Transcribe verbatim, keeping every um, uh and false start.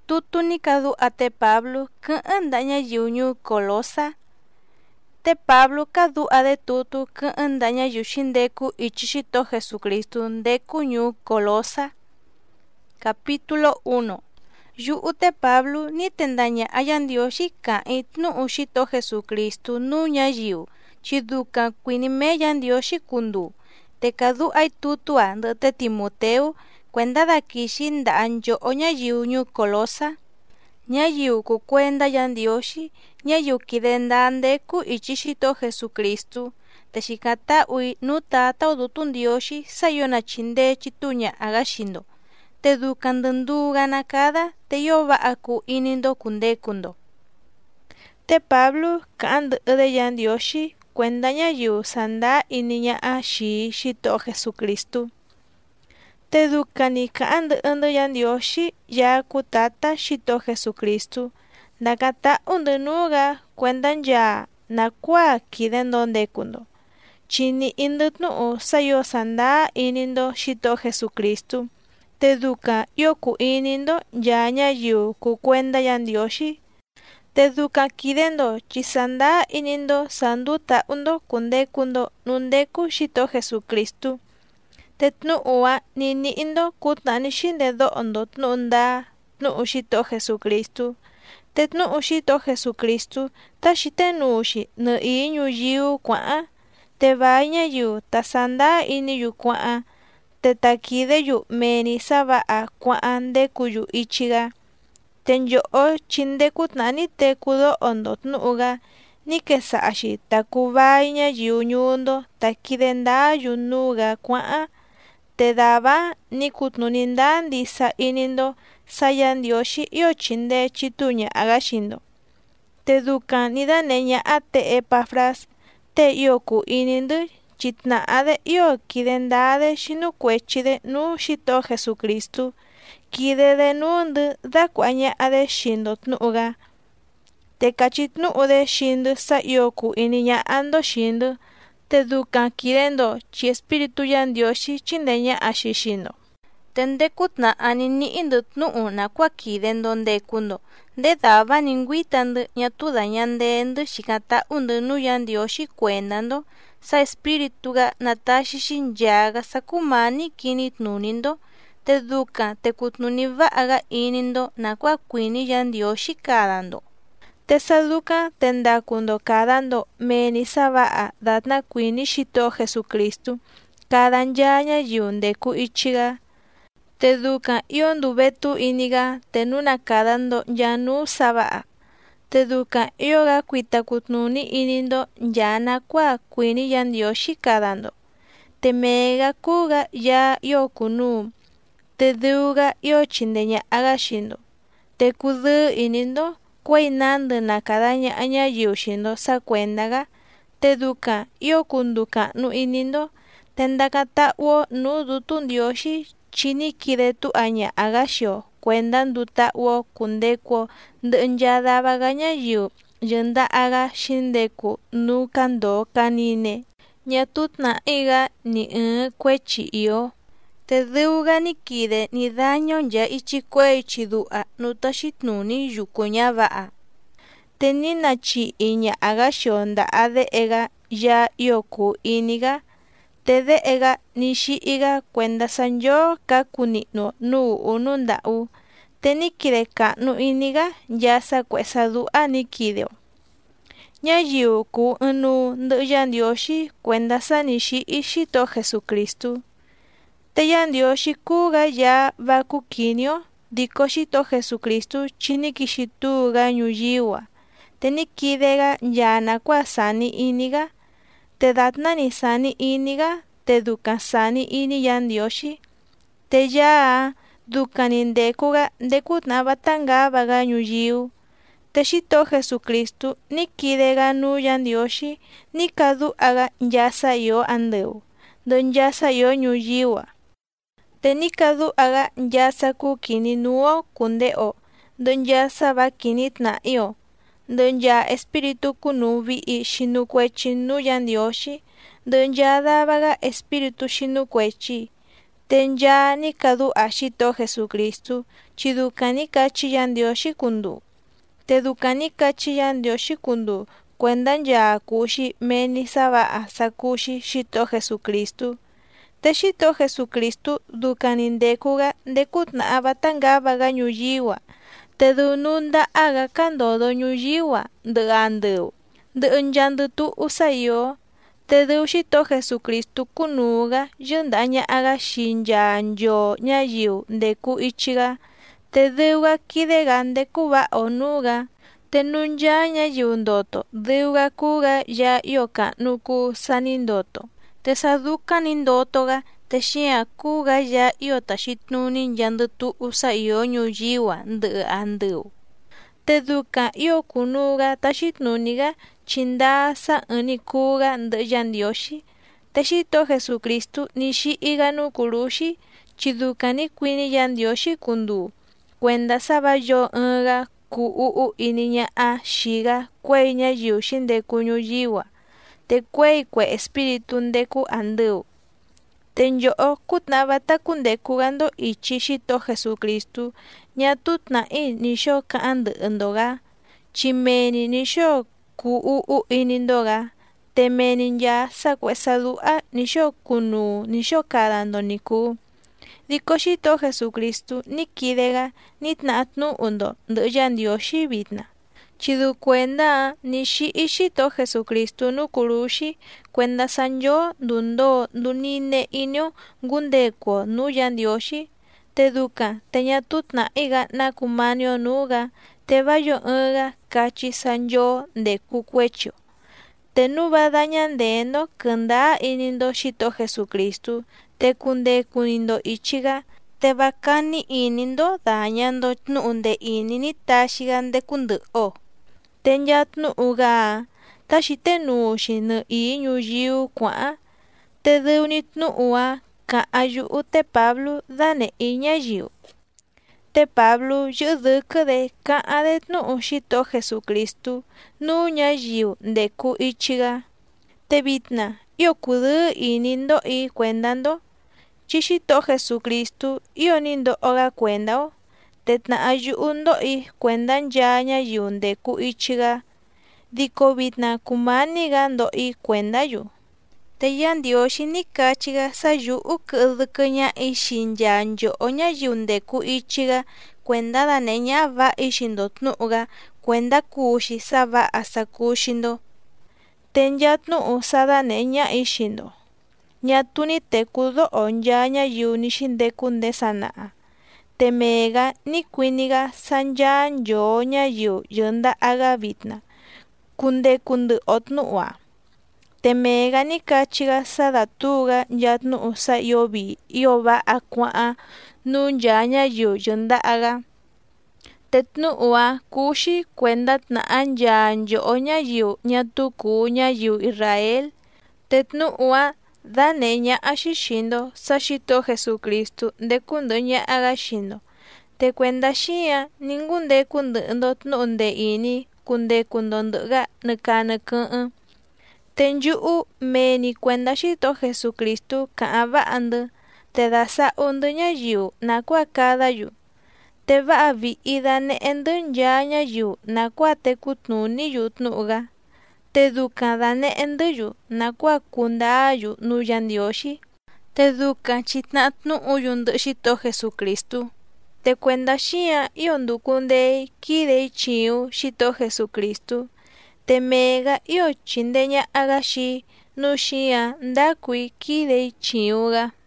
tutu ni kadu ate Pablo ka'an daña yuñu Colosa. Te Pablo kadu ade tutu ka'an daña yushindeku ichishito Jesucristo ndeku ñu Colosa. Capítulo uno. Yu'u te Pablo ni tendaña ayan Dioshi ka'i tnu'u shito Jesucristo nu ñayiu chiduka kuinime yan Dioshi kundu. Te kadu ay tutua ndete Timoteo cuenda dakishi nda'an yo'o ñayiu ñu Colosa. Ñayiu ku cuenda yan Dioshi ñayiu kidenda ndeku ichishito Jesucristo. Te shikata ui nuta taudutun Dioshi sayona chinde chituña agashindo. Te dukan dunduga nakada te yoba aku inindo kunde kundo. Te Pablo ka'an de yan Dioshi cuenda ñayiu sanda iniña a shi shito Jesucristo. Te dukani ka'an de yan Dioshi ya kutata shito Jesucristo. Nakata undenuga cuenda ya nakua kiden donde kundo. Chini indutnu sayo sanda inindo shito Jesucristo. Te duka yoku inindo ya ñayiu ku cuenda yan Dioshi. Te duka kidendo chisanda inindo sanduta undo kunde kundo nundeku shito Jesucristo. Te tnu'ua nini indo kutani shinde do ondo tnu'unda tnu'u shito Jesucristo. Te tnu'u shito Jesucristo ta shite nuushi nu iñu yiu kua'a. Te vai ñayiu ta sanda iniyu kua'a. Te takideyu meni saba'a kua'a ndekuyu ichiga. Te nyo'o chinde kutnani te kudo ondo tnu'uga ni kesa'ashi ta kubai ñayiu ñundo ta kidendayu nuga kua'a. Te daba ni kutnuninda ndisa inindo sayan Dioshi yo chinde chituña agashindo. Te duka nidaneña ate Epafras te yoku inindu chitna'ade yo kidendade shinu kuechide nu shito Jesucristo. Kidede nundu da kuaña ade shindo tnu'uga. Te kachitnu'ude shindu sa yoku iniña ando shindu. Te duka kidendo chi espiritu yan Dioshi chindeña ashishindo. Tende kutna anini indu tnu'u nakua kidendo ndekundo. De daba ninguitandu ñatuda ñandendu shikata undu nu yan Dioshi cuendando. Sa espirituga natashishin yaga sakumani kini tnunindo. Te duka te kutnuni va'aga inindo nakua kuini yan Dioshi kadando. Te saduka tendakundo kadando meni saba'a datna kuini shito Jesucristo. Kadan ya ñayiu ndeku ichiga. Te duka yondu betu iniga tenuna kadando yanu saba'a. Te duka yoga kuita kutnuni inindo ya nakua kuini yan Dioshi kadando. Te mega kuga ya yokunu. Te duga yo chindeña agashindo. Te kudu inindo kuainandu nakadaña añayiu shindo sa cuendaga. Te duka yo kunduka nu inindo tendakata uo nu dutun Dioshi chini kidetu aña agashio cuendan duta uo kundekuo nd'nyadabaga ñayiu yenda aga shindeku nu kando kanine ñatutna iga ni ɨ kuechi iyo. Te duga ni kide ni daño ya ichi kue ichi du'a nuta shitnuni yukuña va'a. Te nina chi iña agashio nda'ade ega ya yoku iniga. Te de ega nishi iga cuenda sanyo kakunino nu unu nda'u. Te ni kide ka'nu iniga ya sa kuesa du'a ni kideo. Ñayiu ku ɨnu ndɨ yan Dioshi cuenda sa nishi ishito Jesucristo. Te yan Dioshi kuga ya baku kinio diko shito Jesucristo chini kishituga ñuyiwa. Te ni kidega ya nakua sani iniga. Te datna ni sani iniga te duka sani ini yan Dioshi. Te ya duka ni ndekuga ndekutna batanga baga ñuyiu. Te shito Jesucristo ni kidega nu yan Dioshi ni kadu aga nyasa yo andeu. Do nyasa yo ñuyiwa. Te ni kadu aga nyasa ku kini nuo kundeo. Do nyasa ba kinitna iyo. Do nya espiritu kunu vi'i shinu kuechi nu yan Dioshi. Do nya dabaga espiritu shinu kuechi. Tenya ni kadu ashito Jesucristo, chidukani kachi yandioshi kundu. Tedukani kachi yandioshi kundu, cuendan ya kushi meni saba asakushi shito Jesucristo. Te shito Jesucristo dukanin dekuga dekutna abatanga baga nyuyiwa. Te dununda aga kandodo nyuyiwa de andeu. De unyandu tu usayo. Te deu shito Jesucristo kunuga yundaña aga shinyanjo nyayiu deku ichiga. Te deuga kidega dekuba onuga. Te nunya nyayiu ndoto deuga kuga ya yoka nuku sanindoto. Te saduka nindotoga te shia kuga ya yota shitnuni yandu tu usayo nyuyiwa de andeu. Te duka iyo kunuga ta shitnuniga chinda sa uni kuga de yandioshi. Te shito Jesucristo nishi iganu kurushi chiduka ni kwini yandioshi kundu. Cuenda sabayo nga ku uu ininya a shiga kwe nya yushin de kunyuyiwa. Te kwe kwe espiritu ndeku andeu. Tenyo kutnaba takundeku gando ichi shito Jesucristo nya tutna i nisho ka ande endoga. Chimeni nisho ku uu inindoga. Temeni ya sakwe sadua nisho kunu nisho kadando niku. Diko shito Jesucristo nikidega nitnatnu undo de yandioshi bitna. Chidu cuenda nishi ishito Jesucristo nukurushi cuenda sanyo dundo dunine inyo gundeko nu yandioshi. Te duka teña tutna iga nakumanio nuga te bayo nga kachi sanyo de kukwecho. Te nuba dañandendo kenda inindo shito Jesucristo. Te kunde kunindo ichiga. Te bakani inindo dañando nuunde inini tashigande kundu o. Tenyatnu uga tashite nushi nu i nyuyiu kwa. Te deunitnu ua ka ayu ute Pablo dane iña yiu. Te Pablo yudukade ka adetnu ushito Jesucristo nu nya yiu deku ichiga. Te bitna yokudu inindo i cuendando. Chishito Jesucristo iyo nindo oga cuendao. Tetna ayu undo i cuendan ya nya yunde ku ichiga. Diko bitna kumani gando i cuendayu. Te yandioshi ni kachiga sayu ukudukanya i shinyanjo onya yunde ku ichiga. Cuenda daneña va ishindo tnuga. Cuenda kushi saba asakushindo. Tenyatnu usada neña ishindo. Nyatuni tekudo onya nya yuni shindekunde sanaa. Temega ni kwiniga sanjan yo nya yu yunda aga bitna. Kunde kundu otnuwa. Temega ni kachiga sadatuga yatnu usa yobi yoba akwa nun ya nya yu yunda aga. Tetnu ua kushi cuenda tna anjan yo nya yu nyatuku nya yu Israel. Tetnu ua daneña ashishindo sashito Jesucristo de kundo nya agashindo. Te cuenda shia ningunde kundundo tnunde ini kunde kundondoga nuka nuku. Tenyu u meni cuenda shito Jesucristo ka aba andu. Te dasa undu nya yu nakwa kada yu. Te va vi idane endun ya nya yu nakwa te kutnuni yu tnuga. Te duka dane enduyu nakwa kundayu nu yandioshi. Te duka chitnatnu uyundu shito Jesucristo. Te cuenda shia yondu kunde kide chiu shito Jesucristo. Te mega yo chindeña agashi nu shia ndakui kide chiuga.